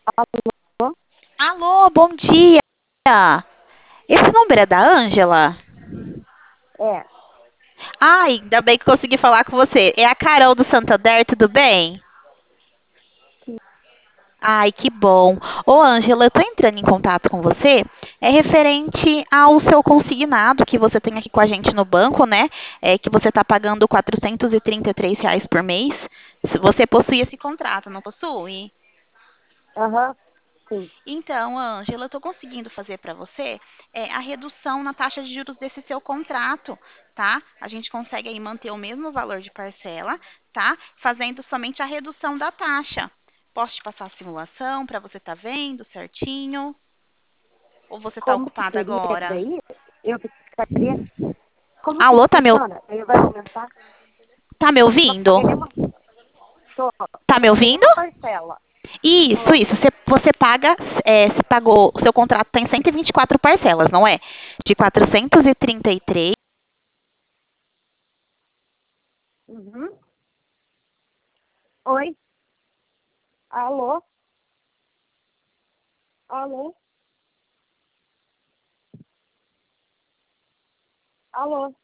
Alô? Alô, bom dia. Esse número é da Ângela? É, Ai, ainda bem que consegui falar com você. É a Carol do Santander, tudo bem? sim. Ai, que bom. Ô, Ângela, eu tô entrando em contato com você. É referente ao seu consignado que você tem aqui com a gente no banco, né? É que você tá pagando R$ 433 por mês. Se você possui esse contrato, não possui? Aham, sim. Então, Ângela, eu estou conseguindo fazer para você a redução na taxa de juros desse seu contrato, tá? A gente consegue aí manter o mesmo valor de parcela, tá? Fazendo somente a redução da taxa. Posso te passar a simulação para você estar vendo certinho? Ou você está Como que ocupada seria agora? daí? Eu ficaria. Como que Alô, funciona? Aí vai aumentar? tá me Só ouvindo? pagaria uma. Tá Só me pagaria ouvindo? uma parcela. Isso, Tô. isso. Você paga, você pagou, o seu contrato tem 124 parcelas, não é? De 433. Uhum. Oi? Alô? Alô? Alô?